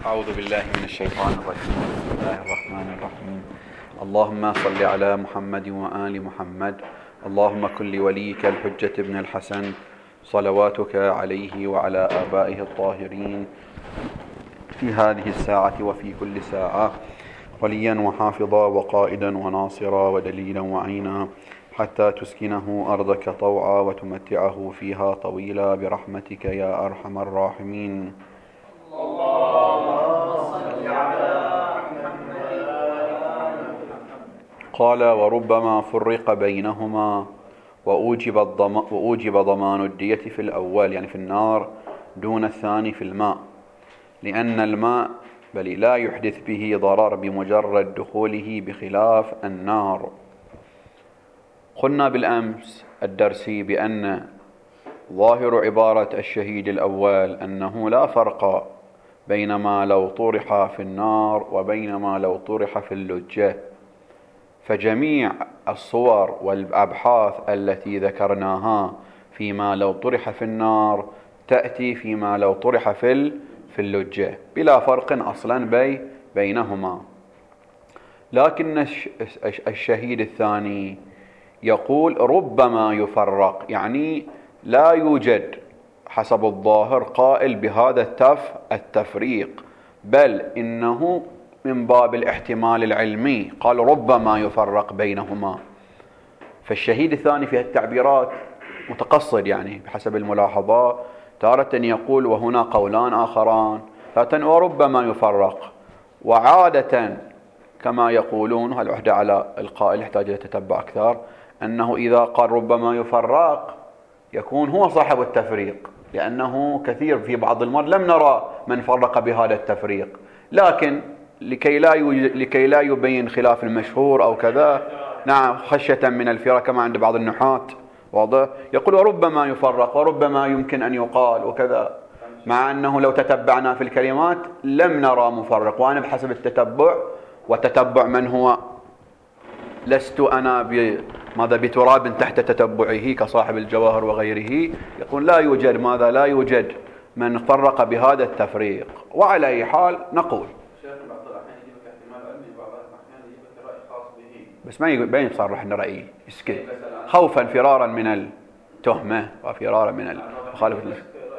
أعوذ بالله من الشيطان الرجيم. بسم الله الرحمن الرحيم. اللهم صل على محمد وآل محمد. اللهم كن لوليك الحجة ابن الحسن صلواتك عليه وعلى آبائه الطاهرين في هذه الساعة وفي كل ساعة وليا وحافظا وقائدا وناصرا ودليلا وعينا حتى تسكنه أرضك طوعا وتمتعه فيها طويلا برحمتك يا أرحم الراحمين. قال: وربما فرق بينهما وأوجب ضمان الدية في الأول يعني في النار دون الثاني في الماء، لأن الماء لا يحدث به ضرر بمجرد دخوله بخلاف النار. قلنا بالأمس الدرسي بأن ظاهر عبارة الشهيد الأول أنه لا فرق بين ما لو طرح في النار وبين ما لو طرح في اللجة، فجميع الصور والأبحاث التي ذكرناها فيما لو طرح في النار تأتي فيما لو طرح في اللجة بلا فرق أصلا بينهما. لكن الشهيد الثاني يقول ربما يفرق، يعني لا يوجد حسب الظاهر قائل بهذا التفريق، بل إنه من باب الاحتمال العلمي قال ربما يفرق بينهما. فالشهيد الثاني في التعبيرات متقصد، يعني بحسب الملاحظة تارة يقول وهنا قولان آخران، تارة وربما يفرق، وعادة كما يقولون العهدة على القائل يحتاج إلى تتبع أكثر، أنه إذا قال ربما يفرق يكون هو صاحب التفريق، لأنه كثير في بعض المرات لم نرى من فرق بهذا التفريق، لكن لكي لا يبين خلاف المشهور أو كذا، نعم، خشية من الفرق كما عند بعض النحاة واضح، يقول وربما يفرق وربما يمكن أن يقال وكذا، مع أنه لو تتبعنا في الكلمات لم نرى مفرق. وأنا بحسب التتبع وتتبع من هو لست أنا بتراب تحت تتبعه كصاحب الجواهر وغيره، يقول لا يوجد من فرق بهذا التفريق. وعلى أي حال نقول بس ما يصرح أن رأيي اسكت، خوفا فرارا من التهمة وفرارا من مخالفة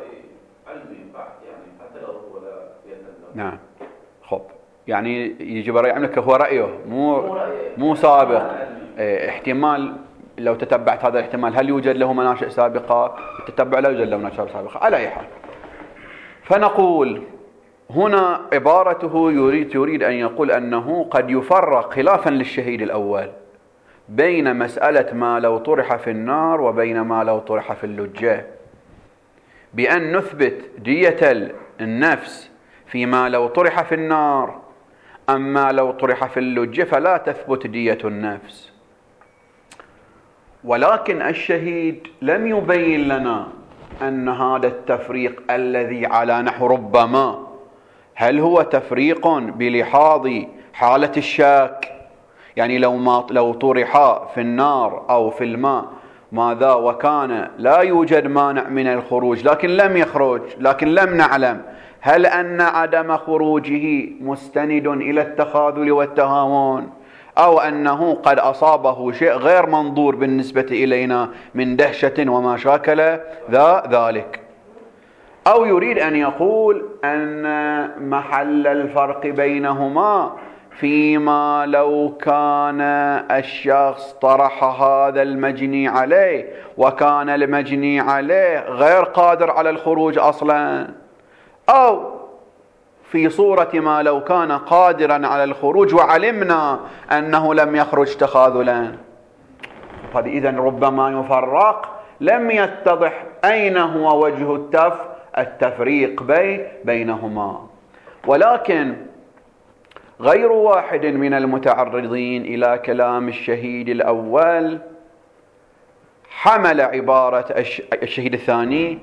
نعم. خب يعني يجب رأي عملك هو رأيه مو سابق. احتمال لو تتبعت هذا الاحتمال هل يوجد له مناشئ سابقة؟ التتبع لا يوجد له مناشئ سابقة على أي حال. فنقول هنا عبارته يريد أن يقول أنه قد يفرق خلافا للشهيد الأول بين مسألة ما لو طرح في النار وبين ما لو طرح في اللجة، بأن نثبت دية النفس فيما لو طرح في النار، أما لو طرح في اللجة فلا تثبت دية النفس. ولكن الشهيد لم يبين لنا أن هذا التفريق الذي على نحو ربما هل هو تفريق بلحاظ حالة الشك، يعني لو طرح في النار أو في الماء ماذا وكان لا يوجد مانع من الخروج لكن لم يخرج، لكن لم نعلم هل أن عدم خروجه مستند إلى التخاذل والتهاون، أو أنه قد أصابه شيء غير منظور بالنسبة إلينا من دهشة وما شاكل ذلك، أو يريد أن يقول أن محل الفرق بينهما فيما لو كان الشخص طرح هذا المجني عليه وكان المجني عليه غير قادر على الخروج أصلا، أو في صورة ما لو كان قادرا على الخروج وعلمنا أنه لم يخرج تخاذلا. إذن ربما يفرق لم يتضح أين هو وجه التفريق بينهما. ولكن غير واحد من المتعرضين إلى كلام الشهيد الأول حمل عبارة الشهيد الثاني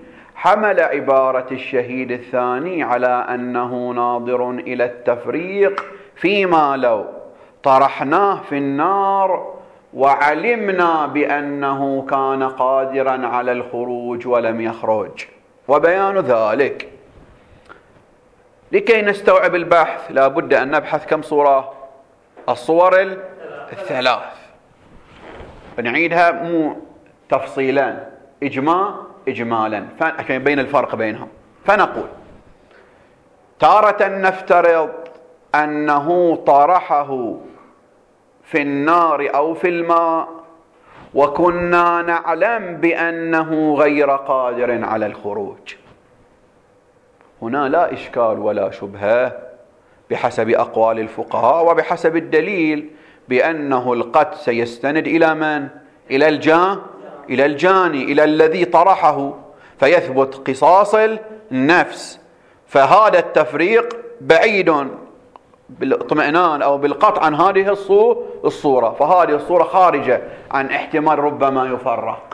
على أنه ناظر إلى التفريق فيما لو طرحناه في النار وعلمنا بأنه كان قادرا على الخروج ولم يخرج، وبيان ذلك لكي نستوعب البحث لا بد أن نبحث كم صورة؟ الصور الثلاث. نعيدها مو تفصيلا، إجمالا عشان يبين الفرق بينهم. فنقول تارة نفترض أنه طرحه في النار أو في الماء وكنا نعلم بأنه غير قادر على الخروج. هنا لا إشكال ولا شبهة بحسب أقوال الفقهاء وبحسب الدليل بأنه القتل سيستند إلى من؟ إلى الجاني، إلى الذي طرحه، فيثبت قصاص النفس. فهذا التفريق بعيد بالاطمئنان أو بالقطع عن هذه الصورة، فهذه الصورة خارجة عن احتمال ربما يفرق.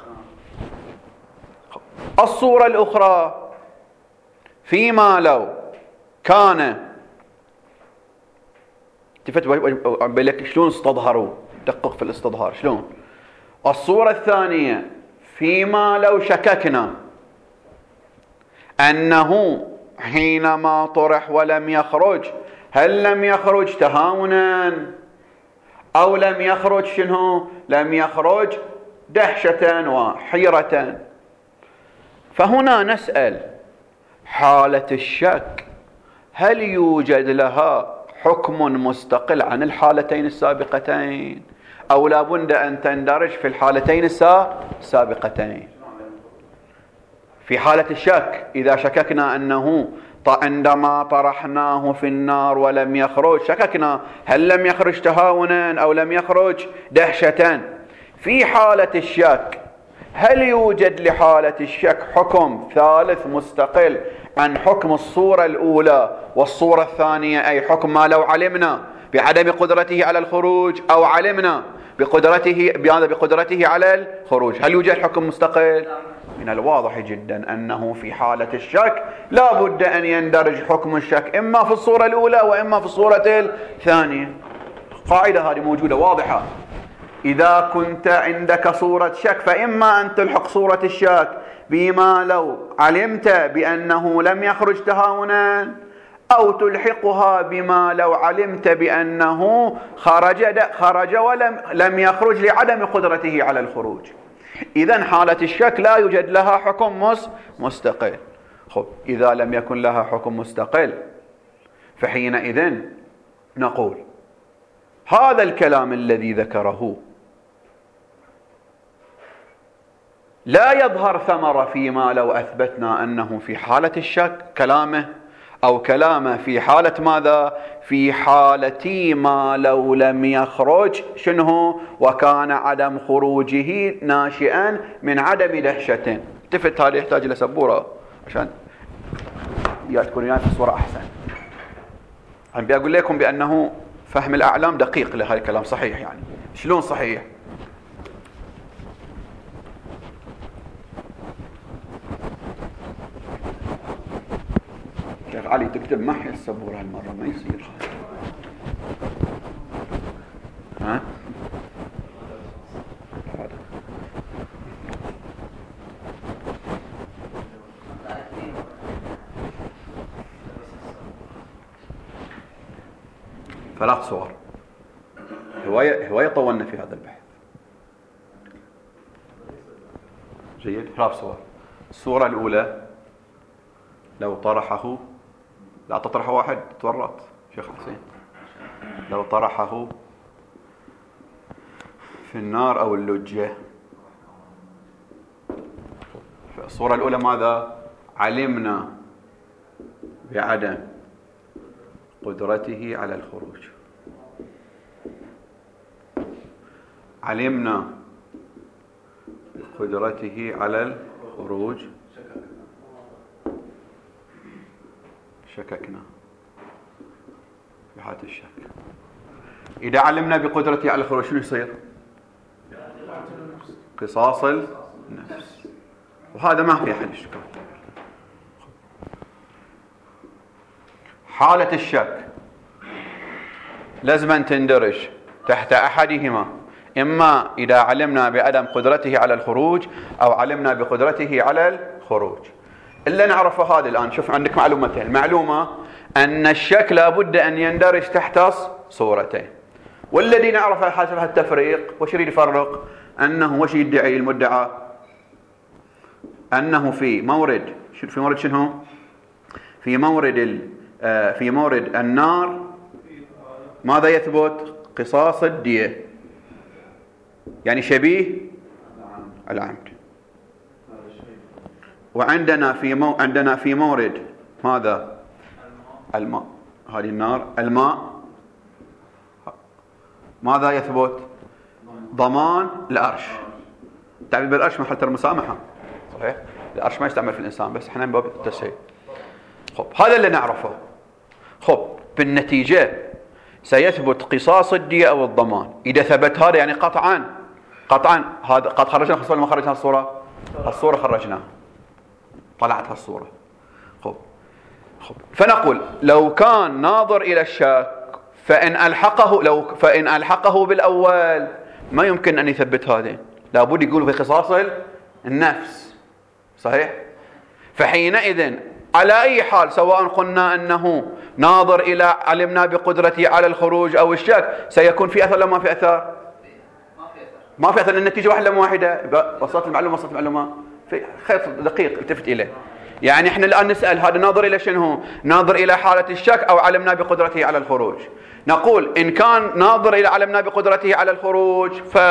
الصورة الأخرى فيما لو كان بالك شلون استظهروا، دقق في الاستظهار شلون. الصورة الثانية فيما لو شككنا أنه حينما طرح ولم يخرج، هل لم يخرج تهاونا أو لم يخرج شنو؟ لم يخرج دهشة وحيرة. فهنا نسأل حالة الشك هل يوجد لها حكم مستقل عن الحالتين السابقتين أو لا بد أن تندرج في الحالتين السابقتين؟ في حالة الشك إذا شككنا أنه عندما طرحناه في النار ولم يخرج، شككنا هل لم يخرج تهاونا أو لم يخرج دهشة. في حالة الشك هل يوجد لحالة الشك حكم ثالث مستقل عن حكم الصورة الأولى والصورة الثانية، أي حكم ما لو علمنا بعدم قدرته على الخروج أو علمنا بقدرته على الخروج؟ هل يوجد حكم مستقل؟ من الواضح جدا أنه في حالة الشك لا بد أن يندرج حكم الشك إما في الصورة الأولى وإما في الصورة الثانية. قاعدة هذه موجودة واضحة. إذا كنت عندك صورة شك فإما أن تلحق صورة الشك بما لو علمت بأنه لم يخرج تهاونا، أو تلحقها بما لو علمت بأنه خرج ولم يخرج لعدم قدرته على الخروج. إذن حالة الشك لا يوجد لها حكم مستقل. خب إذا لم يكن لها حكم مستقل فحينئذ نقول هذا الكلام الذي ذكره لا يظهر ثمرة فيما لو أثبتنا أنه في حالة الشك كلامه، أو كلامه في حالة ماذا؟ في حالة ما لو لم يخرج شنو؟ وكان عدم خروجه ناشئا من عدم دهشة. التفت، هذا يحتاج إلى سبورة عشان تكون في الصورة أحسن. عم بيقول لكم بأنه فهم الأعلام دقيق لهذا الكلام صحيح. يعني شلون صحيح؟ شيخ علي تكتب محي السبورة هالمرة ما يصير. ها؟ ثلاث صور. هواية طولنا في هذا البحث. جيد. ثلاث صور. الصورة الأولى لو طرحه، لا تطرح واحد تورط شيخ حسين، لو طرحه في النار أو اللجة. الصورة الأولى ماذا؟ علمنا بعدم قدرته على الخروج، علمنا بقدرته على الخروج، شككنا في حالة الشك. إذا علمنا بقدرته على الخروج شنو يصير؟ قصاص النفس، وهذا ما في أحد الشك. حالة الشك لازم أن تندرج تحت أحدهما، إما إذا علمنا بعدم قدرته على الخروج أو علمنا بقدرته على الخروج. إلا نعرف هذا الآن. شوف عندك معلومتين. المعلومة أن الشك لابد أن يندرج تحت صورتين. والذي نعرف حسب التفريق وش يريد يفرق؟ أنه وش يدعي المدعى؟ أنه في مورد شنو؟ في مورد النار ماذا يثبت؟ قصاص الدية، يعني شبيه العمد. وعندنا عندنا في مورد ماذا؟ الماء. هذه النار الماء ماذا يثبت؟ ضمان الأرش. تعبير بالأرش محل المسامحة، صحيح؟ الأرش ما يستعمل في الإنسان، بس احنا من باب التسهيل. خب هذا اللي نعرفه. خب بالنتيجة سيثبت قصاص الدية أو الضمان. إذا ثبت هذا يعني قطعا هذا قد خرجنا خصوصا ما خرجنا الصورة خرجناها، طلعت هالصورة. خب فنقول لو كان ناظر إلى الشك فإن ألحقه بالأول ما يمكن أن يثبت هذين، لابد يقول في قصاص النفس، صحيح؟ فحينئذ على أي حال سواء قلنا أنه ناظر إلى علمنا بقدرته على الخروج أو الشك سيكون في أثر. لما في أثر ما في أثر، النتيجة واحدة. وصلت المعلومة في خيط دقيق التفت إليه. يعني احنا الآن نسأل هذا ناظر إلى شنو؟ ناظر إلى حالة الشك أو علمنا بقدرته على الخروج. نقول إن كان ناظر إلى علمنا بقدرته على الخروج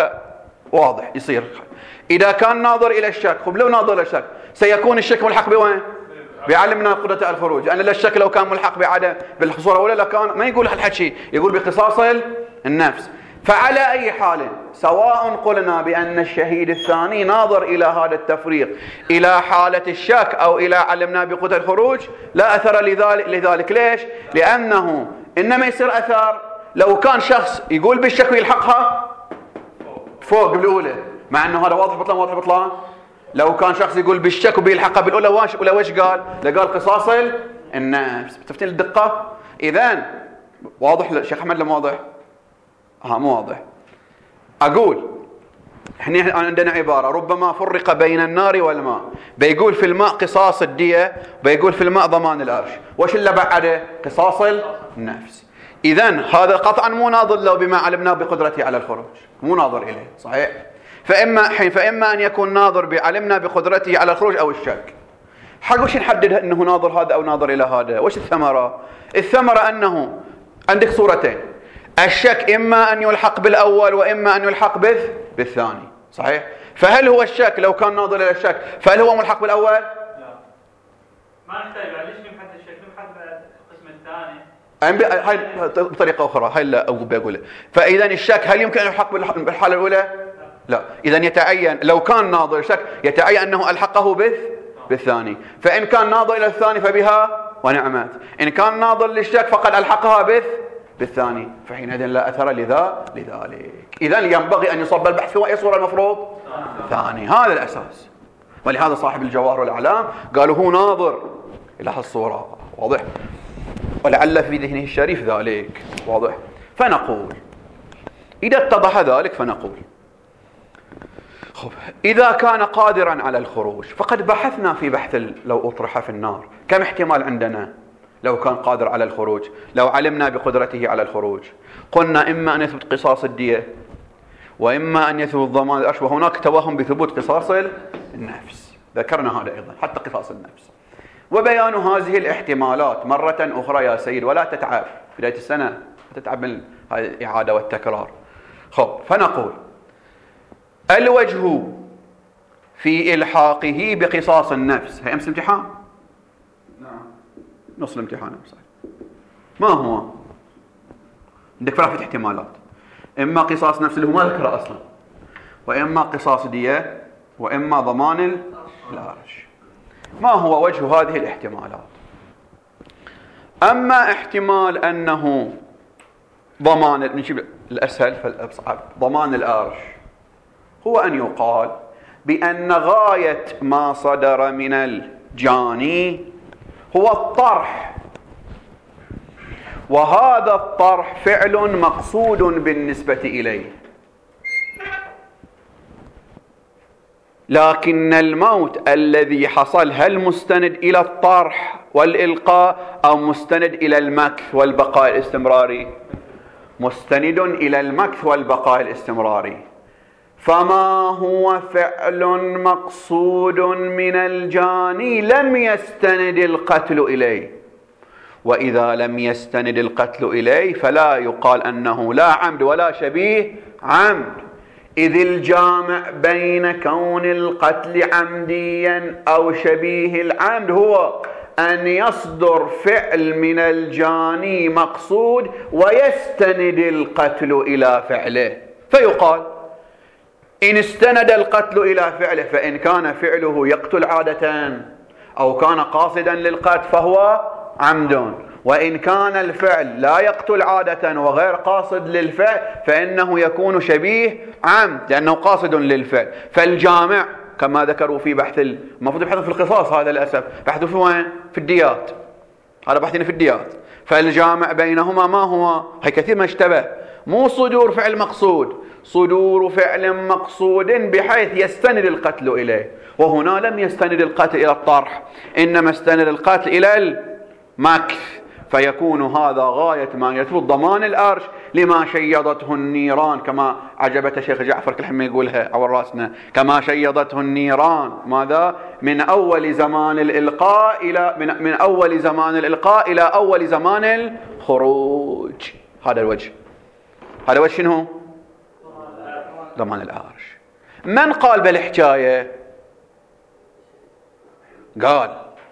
فواضح يصير. إذا كان ناظر إلى الشك، خب لو ناظر إلى الشك سيكون الشك ملحق بوين؟ بعلمنا بقدرته على الخروج. أنا لا الشك لو كان ملحق بعدم بالصورة ولا لا كان ما يقول هالحكي، يقول بقصاص النفس. فعلى أي حال سواء قلنا بأن الشهيد الثاني ناظر إلى هذا التفريق إلى حالة الشك أو إلى علمنا بقدرة الخروج لا أثر لذلك. ليش؟ لأنه إنما يصير أثر لو كان شخص يقول بالشك ويلحقها فوق بالأولى، مع أنه هذا واضح بطلان. لو كان شخص يقول بالشك وبيلحقها بالأولى وش قال؟ لقال قصاص النفس. تفتين الدقة؟ إذن واضح الشيخ أحمد لما واضح؟ مو واضح. أقول احنا عندنا عبارة ربما فرق بين النار والماء، بيقول في الماء قصاص الدية وبيقول في الماء ضمان الأرش. وش اللي بعده؟ قصاص النفس. إذن هذا قطعا مو ناظر له بما علمناه بقدرته على الخروج، مو ناظر إليه، صحيح؟ فإما أن يكون ناظر بعلمنا بقدرته على الخروج أو الشك. حق وش نحدد أنه ناظر هذا أو ناظر إلى هذا؟ وش الثمرة؟ الثمرة أنه عندك صورتين، الشك إما أن يلحق بالأول وإما أن يلحق بالثاني، صحيح؟ فهل هو الشك لو كان ناظر إلى الشك فهل هو ملحق بالأول؟ لا، ما نحتاج. ليش نبحث الشك؟ نبحث القسم الثاني هاي بطريقة أخرى. هاي لا بقوله. فإذا الشك هل يمكن أن يلحق بالحالة الأولى؟ لا. إذا يتعين لو كان ناظر الشك يتعين أنه ألحقه بالثاني. فإن كان ناظر إلى الثاني فبها ونعمت، إن كان ناظر للشك فقد ألحقها بالثاني، فحينئذ لا أثر لذلك. إذا ينبغي أن يصب البحث في أي صورة المفروض؟ ثاني. هذا الأساس. ولهذا صاحب الجواهر والأعلام قالوا هو ناظر إلى هالصورة. واضح؟ ولعل في ذهنه الشريف ذلك. واضح؟ فنقول إذا اتضح ذلك فنقول إذا كان قادرا على الخروج فقد بحثنا في بحث لو أطرح في النار كم احتمال عندنا لو كان قادر على الخروج. لو علمنا بقدرته على الخروج قلنا إما أن يثبت قصاص الدية وإما أن يثبت ضمان الأرش، وهناك توهم بثبوت قصاص النفس، ذكرنا هذا أيضا حتى قصاص النفس. وبيان هذه الاحتمالات مرة أخرى يا سيد، ولا تتعب بداية السنة تتعب من هذه الإعادة والتكرار. فنقول الوجه في إلحاقه بقصاص النفس. هي أمس الامتحان؟ نعم، نص الامتحان صحيح. ما هو؟ عندك ثلاثة احتمالات، إما قصاص نفس اللي هو ما ذكره أصلا، وإما قصاص دية، وإما ضمان الأرش. ما هو وجه هذه الاحتمالات؟ أما احتمال أنه ضمان، نجيب الأسهل فالأصعب، ضمان الأرش، هو أن يقال بأن غاية ما صدر من الجاني هو الطرح، وهذا الطرح فعل مقصود بالنسبة إليه. لكن الموت الذي حصل هل مستند إلى الطرح والإلقاء أو مستند إلى المكث والبقاء الاستمراري؟ مستند إلى المكث والبقاء الاستمراري. فما هو فعل مقصود من الجاني لم يستند القتل إليه، وإذا لم يستند القتل إليه فلا يقال أنه لا عمد ولا شبيه عمد، إذ الجامع بين كون القتل عمديا أو شبيه العمد هو أن يصدر فعل من الجاني مقصود ويستند القتل إلى فعله، فيقال إن استند القتل إلى فعله فإن كان فعله يقتل عادة أو كان قاصدا للقتل فهو عمد، وإن كان الفعل لا يقتل عادة وغير قاصد للفعل فإنه يكون شبيه عمد لأنه قاصد للفعل. فالجامع كما ذكروا في بحث المفروض يبحثوا في القصاص، هذا للأسف بحثوا في وين؟ في الديات، هذا بحثنا في الديات. فالجامع بينهما ما هو؟ هي كثير ما اشتبه، مو صدور فعل مقصود، صدور فعل مقصود بحيث يستند القتل إليه، وهنا لم يستند القتل إلى الطرح إنما استند القتل إلى المكث، فيكون هذا غاية ما يثبت ضمان الأرش لما شيضته النيران، كما عجبت الشيخ جعفر كل حين يقولها على راسنا، كما شيضته النيران ماذا؟ من أول زمان الإلقاء إلى من أول زمان الإلقاء إلى أول زمان الخروج. هذا الوجه، هذا وجه شنو؟ ضمان الأرش. من قال بالحكاية؟ قال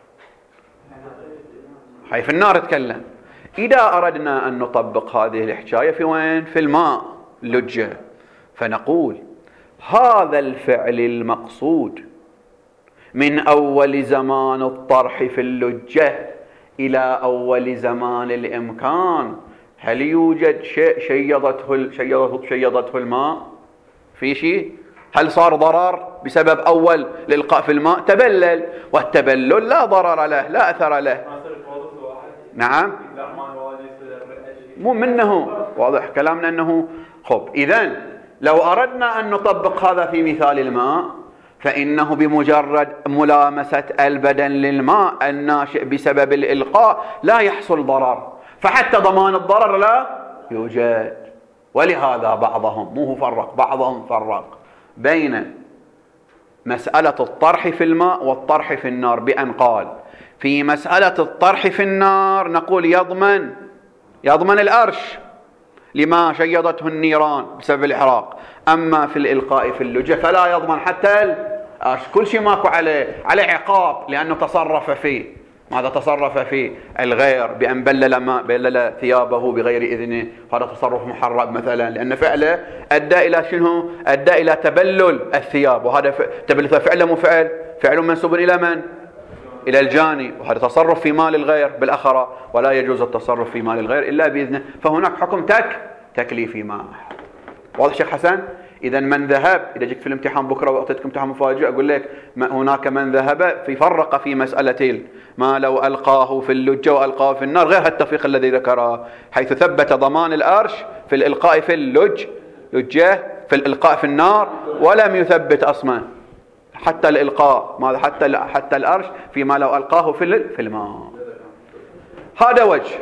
هاي في النار تكلم. إذا أردنا أن نطبق هذه الحكاية في وين؟ في الماء لجة، فنقول هذا الفعل المقصود من أول زمان الطرح في اللجة إلى أول زمان الإمكان، هل يوجد شيء شيضته الماء؟ في شيء؟ هل صار ضرر بسبب أول الإلقاء في الماء؟ تبلل، والتبلل لا ضرر له لا أثر له. نعم مو منه، واضح كلامنا أنه خب. إذن لو أردنا أن نطبق هذا في مثال الماء فإنه بمجرد ملامسة البدن للماء الناشئ بسبب الإلقاء لا يحصل ضرر، فحتى ضمان الضرر لا يوجد. ولهذا بعضهم مو فرق، بعضهم فرق بين مسألة الطرح في الماء والطرح في النار بأن قال في مسألة الطرح في النار نقول يضمن الأرش لما شيضته النيران بسبب الإحراق، أما في الإلقاء في اللجة فلا يضمن حتى الأرش، كل شيء ماكو عليه عقاب لأنه تصرف فيه. ماذا تصرف فيه؟ الغير بأن بلل ثيابه بغير إذنه، هذا تصرف محرم مثلا، لأن فعله أدى إلى شنو؟ أدى إلى تبلل الثياب، وهذا تبلل فعله مو فعل منسوب إلى من؟ إلى الجاني، وهذا تصرف في مال الغير بالأخرى، ولا يجوز التصرف في مال الغير إلا بإذنه، فهناك حكم تكليفي ما. واضح شيخ حسن؟ إذا من ذهب، إذا جيت في الامتحان بكرة وأعطيتكم امتحان مفاجئ أقول لك هناك من ذهب فرق في مسألتين، ما لو ألقاه في اللجة وألقاه في النار، غير التفريق الذي ذكره، حيث ثبت ضمان الأرش في الإلقاء في اللجة في الإلقاء في النار، ولم يثبت أصلا حتى الإلقاء ماذا حتى الأرش فيما لو ألقاه في الماء. هذا وجه.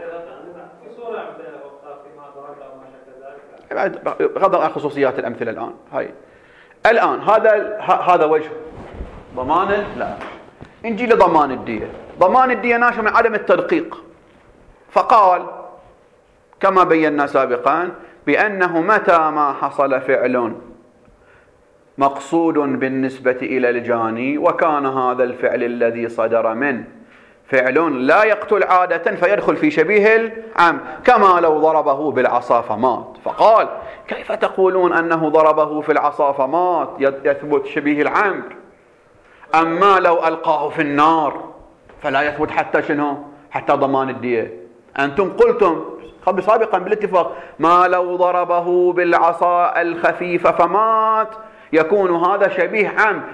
بغض عن خصوصيات الأمثلة الآن هذا وجه ضمان لا. نجي لضمان الدية. ضمان الدية ناشئ من عدم التدقيق، فقال كما بينا سابقا بأنه متى ما حصل فعل مقصود بالنسبة إلى الجاني وكان هذا الفعل الذي صدر منه فعل لا يقتل عادة فيدخل في شبيه العمد، كما لو ضربه بالعصا فمات، فقال كيف تقولون أنه ضربه في العصا فمات يثبت شبيه العمد، أما لو ألقاه في النار فلا يثبت حتى شنو؟ حتى ضمان الدية. أنتم قلتم قبل سابقا بالاتفاق ما لو ضربه بالعصا الخفيفة فمات يكون هذا شبيه عمد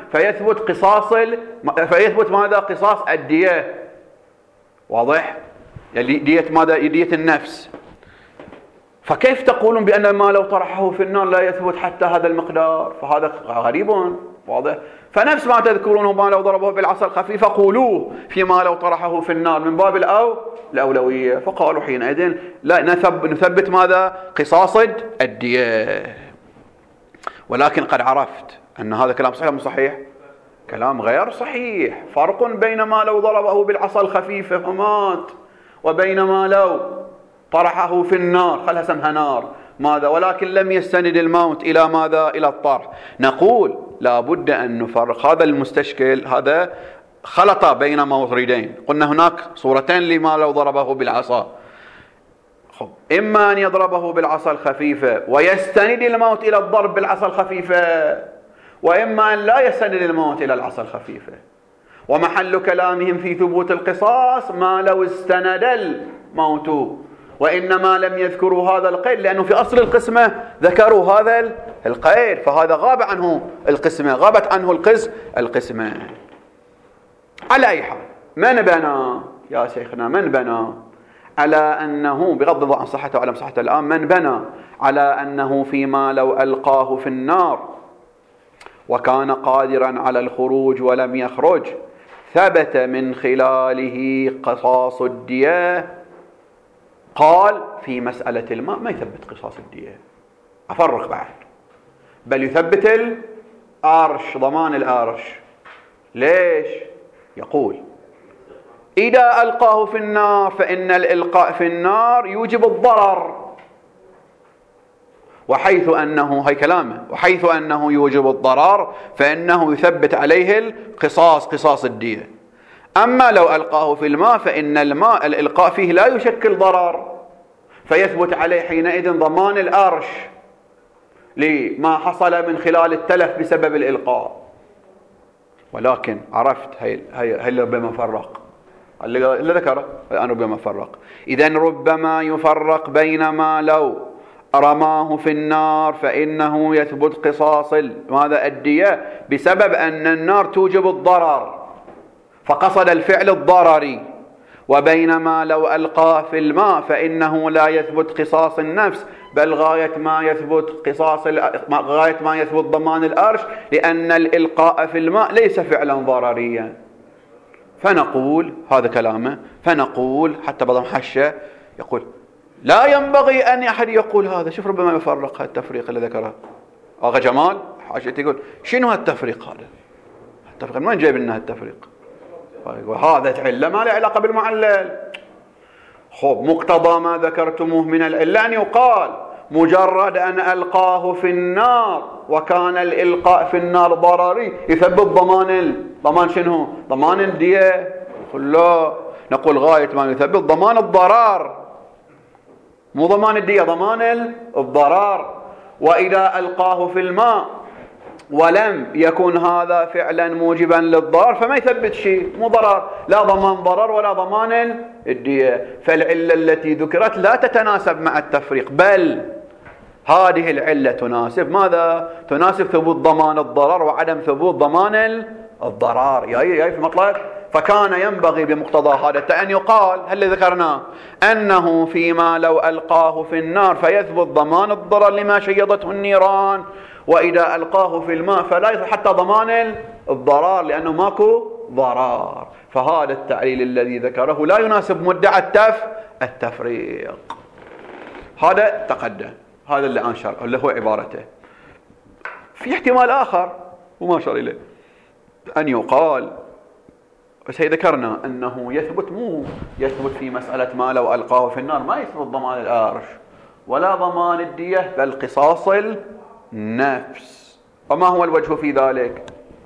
فيثبت ماذا؟ قصاص الدية. واضح؟ دية ماذا؟ دية النفس. فكيف تقولون بأن ما لو طرحه في النار لا يثبت حتى هذا المقدار؟ فهذا غريب. واضح؟ فنفس ما تذكرونه ما لو ضربه بالعصا الخفيفة قولوه فيما لو طرحه في النار من باب الأولوية. فقالوا حينئذ لا نثبت ماذا؟ قصاص الدية. ولكن قد عرفت أن هذا كلام صحيح مو صحيح؟ كلام غير صحيح. فرق بين ما لو ضربه بالعصا الخفيفة فمات وبين ما لو طرحه في النار، خلها اسمها نار ماذا، ولكن لم يستند الموت إلى ماذا؟ إلى الطرح. نقول لا بد أن نفرق. هذا المستشكل هذا خلط بين موردين. قلنا هناك صورتين لما لو ضربه بالعصا، إما أن يضربه بالعصا الخفيفة ويستند الموت إلى الضرب بالعصا الخفيفة، وإما أن لا يستند الموت إلى العصا الخفيفة. ومحل كلامهم في ثبوت القصاص ما لو استند الموت، وإنما لم يذكروا هذا القيد لأنه في أصل القسمة ذكروا هذا القيد، فهذا غاب عنه القسمة، غابت عنه القسمة. على أي حال، من بنى يا شيخنا، من بنى على أنه بغض النظر عن صحته وعدم صحته الآن، من بنى على أنه فيما لو ألقاه في النار وكان قادرا على الخروج ولم يخرج ثبت من خلاله قصاص الدية، قال في مسألة الماء ما يثبت قصاص الدية، أفرق بعد، بل يثبت الأرش، ضمان الأرش. ليش؟ يقول إذا ألقاه في النار فإن الإلقاء في النار يوجب الضرر، وحيث أنه هي كلامه، وحيث أنه يوجب الضرر فإنه يثبت عليه القصاص، قصاص الدية. أما لو ألقاه في الماء فإن الماء الإلقاء فيه لا يشكل ضرر، فيثبت عليه حينئذ ضمان الأرش لما حصل من خلال التلف بسبب الإلقاء. ولكن عرفت هي اللي ربما فرق، اللي ذكره الآن ربما فرق. إذن ربما يفرق بين ما لو رماه في النار فإنه يثبت قصاص ماذا؟ الدية، بسبب أن النار توجب الضرر فقصد الفعل الضرري، وبينما لو ألقاه في الماء فإنه لا يثبت قصاص النفس، بل غاية ما يثبت ضمان الأرش، لأن الإلقاء في الماء ليس فعلا ضرريا. فنقول هذا كلامه، فنقول حتى بعض حشة يقول لا ينبغي أن أحد يقول هذا. شوف ربما يفرق التفريق اللي ذكره أغا جمال حاشة، يقول شنو هالتفريق هذا؟ التفريق من وين جايب لنا هالتفريق؟ هذا علة ما له علاقة بالمعلل. خب مقتضى ما ذكرتموه من العلة أن يقال مجرد أن ألقاه في النار وكان الإلقاء في النار ضرري يثبت ضمان شنو؟ ضمان الدية. نقول لا، نقول غاية ما يثبت ضمان الضرر، مو ضمان الدية، ضمان الضرر. وإذا ألقاه في الماء ولم يكن هذا فعلا موجبا للضرر فما يثبت شيء، مو ضرر، لا ضمان ضرر ولا ضمان الدية. فالعلة التي ذكرت لا تتناسب مع التفريق، بل هذه العلة تناسب ماذا؟ تناسب ثبوت ضمان الضرر وعدم ثبوت ضمان الضرر. يا في مطلب. فكان ينبغي بمقتضى هذا أن يقال هل ذكرنا أنه فيما لو ألقاه في النار فيثبت ضمان الضرر لما شيضته النيران، وإذا ألقاه في الماء فلا يثبت حتى ضمان الضرر لأنه ماكو ضرر. فهذا التعليل الذي ذكره لا يناسب مدعى التفريق. هذا تقدم، هذا اللي أنشر اللي هو عبارته. في احتمال آخر وما أشار إليه أن يقال، بس هي ذكرنا أنه يثبت في مسألة ما لو ألقاه في النار، ما يثبت ضمان الأرش ولا ضمان الدية، بل قصاص النفس. وما هو الوجه في ذلك؟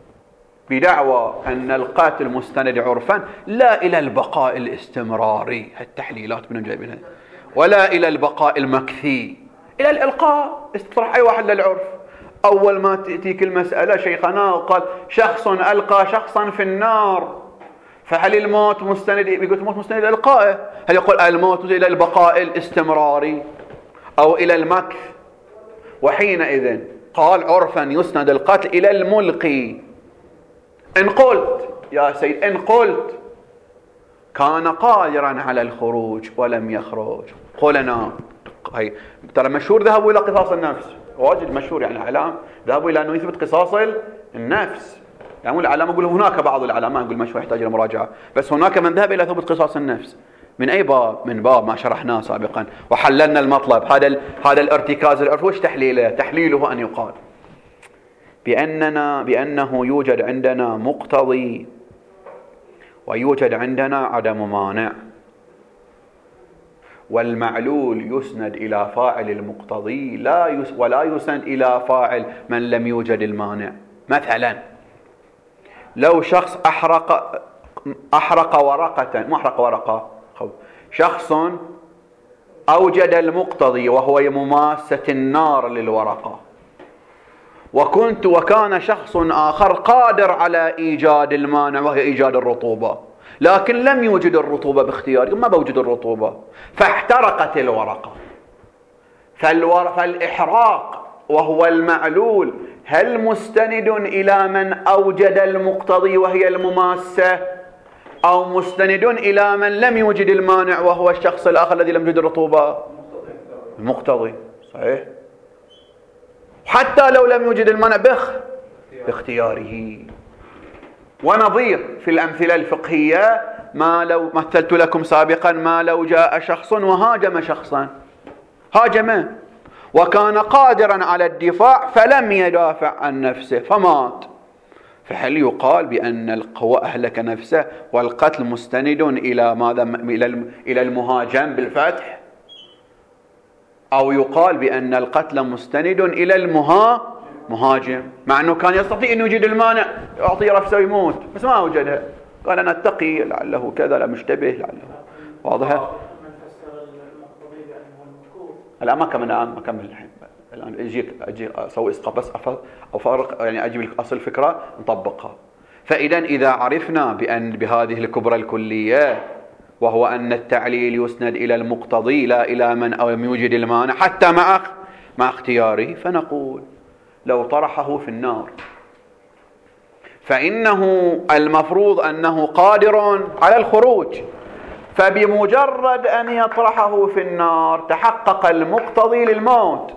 بدعوى أن القاتل مستند عرفا لا إلى البقاء الاستمراري، التحليلات من جايبينها، ولا إلى البقاء المكثي، إلى الإلقاء، استطرح أي واحد للعرف. أول ما تأتيك المسألة شيخنا وقال شخص ألقى شخصا في النار، فهل الموت مستند؟ يقول الموت مستند إلى إلقائه، هل يقول الموت إلى البقاء الاستمراري أو إلى المكث؟ وحينئذ قال عرفا يسند القتل إلى الملقي. إن قلت يا سيد، إن قلت كان قادرا على الخروج ولم يخرج، قلنا هي ترى مشهور ذهبوا إلى قصاص النفس، واجد مشهور يعني الإعلام ذهبوا إلى أنه يثبت قصاص النفس. يعني العلامة أقول هناك بعض العلامات، أقول مش يحتاج إلى مراجعة، بس هناك من ذهب إلى ثبوت قصاص النفس. من أي باب؟ من باب ما شرحناه سابقا وحللنا المطلب. هذا الارتكاز العرف وش تحليله؟ تحليله أن يقال بأنه يوجد عندنا مقتضي ويوجد عندنا عدم مانع، والمعلول يسند إلى فاعل المقتضي ولا يسند إلى فاعل من لم يوجد المانع. مثلا لو شخص أحرق ورقة، ما أحرق ورقة، شخص أوجد المقتضي وهو مماسة النار للورقة، وكان شخص آخر قادر على إيجاد المانع وهي إيجاد الرطوبة، لكن لم يوجد الرطوبة باختياره، ما بوجد الرطوبة فاحترقت الورقة. فالإحراق وهو المعلول هل مستند إلى من أوجد المقتضي وهي المماسة، أو مستند إلى من لم يوجد المانع وهو الشخص الآخر الذي لم يوجد الرطوبة؟ المقتضي. صحيح. حتى لو لم يوجد المانع باختياره. ونظير في الأمثلة الفقهية ما لو مثلت لكم سابقا، ما لو جاء شخص وهاجم شخصا، هاجمه وكان قادرا على الدفاع فلم يدافع عن نفسه فمات، فهل يقال بأن هو أهلك نفسه والقتل مستند إلى ماذا؟ إلى المهاجم بالفتح، أو يقال بأن القتل مستند إلى المهاجم، مع أنه كان يستطيع أن يوجد المانع يعطي نفسه ويموت بس ما وجدها، قال أنا أتقي لعله كذا، لا مشتبه لعله. واضحة؟ الآن ما أكمل الحين. الآن أجي أسوي إسقاط بس أفرق، يعني أجيب لك أصل فكرة نطبقها. فإذا عرفنا بهذه الكبرى الكلية، وهو أن التعليل يسند إلى المقتضي لا إلى من أو لم يوجد المانع حتى مع اختياره، فنقول لو طرحه في النار فإنه المفروض أنه قادر على الخروج، فبمجرد أن يطرحه في النار تحقق المقتضي للموت.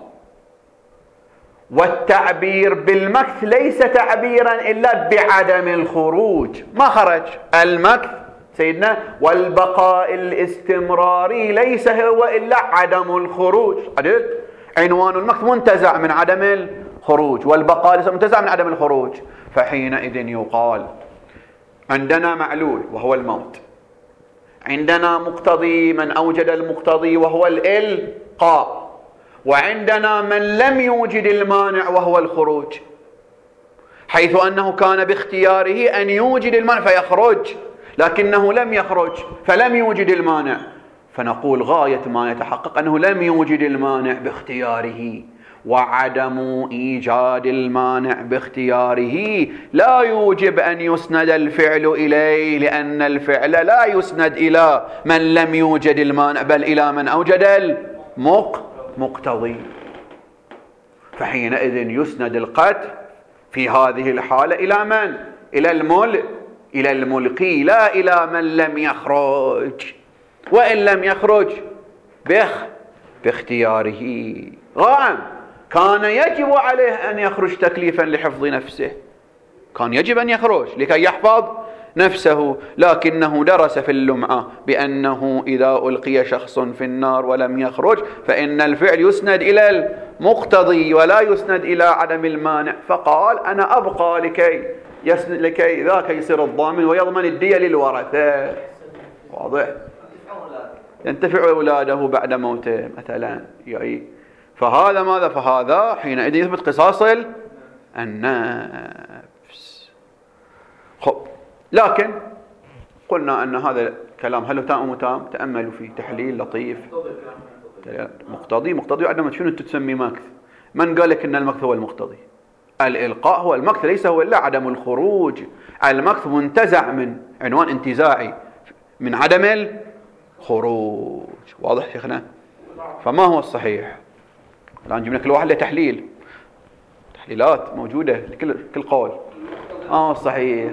والتعبير بالمكث ليس تعبيرا إلا بعدم الخروج، ما خرج المكث سيدنا، والبقاء الاستمراري ليس هو إلا عدم الخروج. عدل عنوان المكث منتزع من عدم الخروج، والبقاء منتزع من عدم الخروج. فحينئذ يقال عندنا معلول وهو الموت، عندنا مقتضي من أوجد المقتضي وهو الإلقاء، وعندنا من لم يوجد المانع وهو الخروج، حيث أنه كان باختياره أن يوجد المانع فيخرج، لكنه لم يخرج فلم يوجد المانع. فنقول غاية ما يتحقق أنه لم يوجد المانع باختياره، وعدم إيجاد المانع باختياره لا يوجب أن يسند الفعل إليه، لأن الفعل لا يسند إلى من لم يوجد المانع بل إلى من أوجد المقتضي. فحينئذ يسند القتل في هذه الحالة إلى من؟ إلى الملقي، لا إلى من لم يخرج، وإن لم يخرج باختياره. غائم كان يجب عليه أن يخرج تكليفا لحفظ نفسه، كان يجب أن يخرج لكي يحفظ نفسه، لكنه درس في اللمعة بأنه إذا ألقي شخص في النار ولم يخرج فإن الفعل يسند إلى المقتضي ولا يسند إلى عدم المانع، فقال أنا أبقى لكي ذاك يصير الضامن ويضمن الدية للورثة. واضح؟ ينتفع أولاده بعد موته مثلا. فهذا ماذا؟ فهذا حينئذ يثبت قصاص النفس. لكن قلنا أن هذا الكلام هل هو تام وتام؟ تأملوا فيه، تحليل لطيف. مقتضي عندما شنو تسمي مكث؟ من قال لك أن المكث هو المقتضي؟ الإلقاء هو المكث، ليس هو إلا عدم الخروج. المكث منتزع من عنوان انتزاعي من عدم الخروج. واضح شيخنا؟ فما هو الصحيح؟ الآن جبنا كل واحد له تحليلات موجودة لكل قول. صحيح.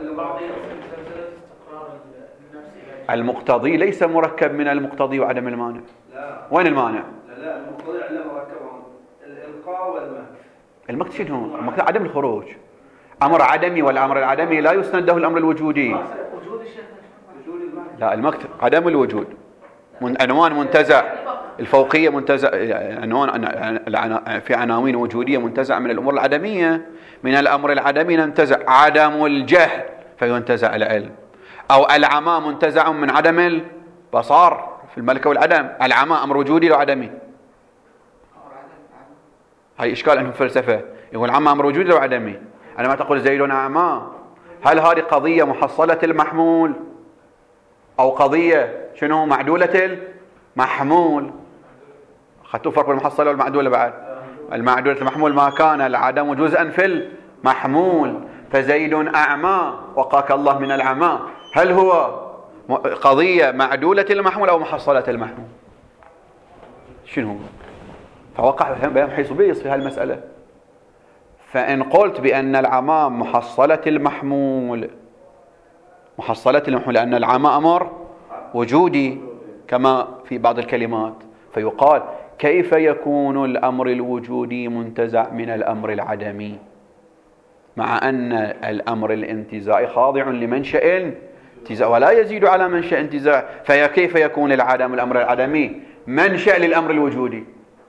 المقتضي ليس مركب من المقتضي وعدم المانع. وين المانع؟ لا المقتضي علم مركبهم الإلقاء والمكث. المكث شنو؟ المكث عدم الخروج. أمر عدمي، والأمر العدمي لا يسند له الأمر الوجودي. وجود الشيخ لا المكتب عدم الوجود، عنوان منتزع، الفوقية منتزع، عنوان في عناوين وجودية منتزع من الأمور العدمية. من الأمر العدمي ننتزع عدم الجهل فينتزع العلم، أو العمى منتزع من عدم البصار في الملكة والعدم. العمى أمر وجودي لو عدمي؟ هاي إشكال عندهم فلسفة، يقول العمى أمر وجودي لو عدمي. أنا ما تقول زيد أعمى، هل هذه قضية محصلة المحمول أو قضية شنو معدولة المحمول؟ أخذتوا فرق بين المحصلة والمعدولة بعد؟ المعدولة المحمول ما كان العدم جزءا في المحمول، فزيد أعمى وقاك الله من العمى، هل هو قضية معدولة المحمول أو محصلة المحمول؟ شنو؟ فوقع بهم حيث بيص في هالمسألة. فإن قلت بأن العمى محصلة المحمول، لأن العمى أمر وجودي كما في بعض الكلمات، فيقال كيف يكون الأمر الوجودي منتزع من الأمر العدمي، مع أن الأمر الانتزاعي خاضع لمنشأ انتزاع ولا يزيد على منشأ انتزاع، فكيف يكون الأمر العدمي منشأ للأمر الوجودي؟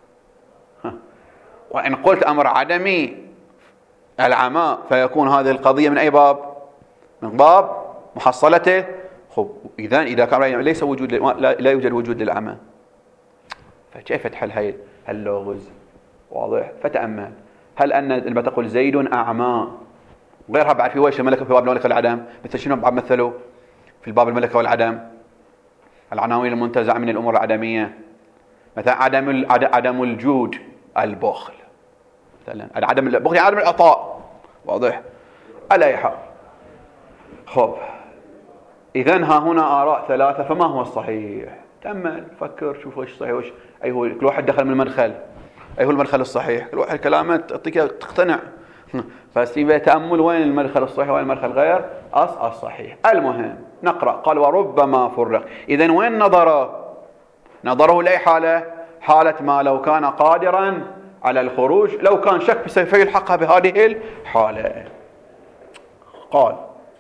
وإن قلت أمر عدمي العمى فيكون هذه القضية من أي باب؟ من باب محصلته. إذا كان ليس وجود، لا يوجد وجود للعمى، فكيف تحل هاي اللغز؟ واضح؟ فتأمل، هل أن لما تقول زيد أعمى غيرها بعد في وجه الملكة في باب الملكة والعدم؟ مثل شنو بعد مثلوا في الباب الملكة والعدم؟ العناوين المنتزعة من الأمور العدمية، مثلا عدم الجود البخل، مثلا عدم البخل يعني عدم العطاء. واضح؟ على أي حال. خب إذن ها هنا آراء ثلاثة، فما هو الصحيح؟ تأمل، فكر، شوف وش صحيح، وش أي هو. كل واحد دخل من المدخل، أي هو المدخل الصحيح؟ كل واحد كلامه تعطيك تقتنع، فسيبه تأمل وين المدخل الصحيح وين المدخل غير الصحيح. المهم نقرأ. قال وربما فرق. إذن وين نظره لأي حالة؟ حالة ما لو كان قادرا على الخروج، لو كان شك فيلحقها بهذه الحالة. قال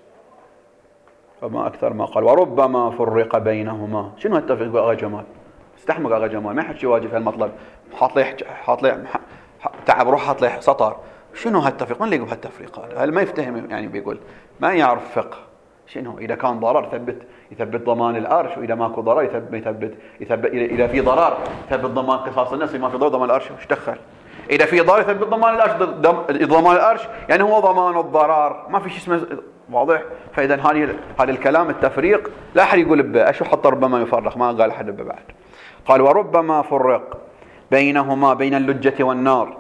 فما أكثر ما قال وربما فرق بينهما. شنو هالتفريق بأغا جمال؟ استحمق أغا جمال، ما يحكي واجب هالمطلب، حاط لي تعب روح، حاط لي سطر. شنو هالتفريق؟ من اللي يقول هالتفريق هذا؟ هل ما يفتهم يعني؟ بيقول ما يعرف فقه. شنو إذا كان ضرر يثبت ضمان الأرش، وإذا ماكو ضرر يثبت إذا في ضرر يثبت ضمان قصاص النفس، ما في ضرر ضمان الأرش وش دخل؟ إذا في ضرر يثبت ضمان الأرش، ضمان الأرش يعني هو ضمان الضرر، ما في شيء اسمه. واضح؟ فإذا هذا الكلام التفريق لا أحد يقول به. أشو حط ربما يفرق؟ ما قال أحد به بعد. قال وربما فرق بينهما، بين اللجة والنار،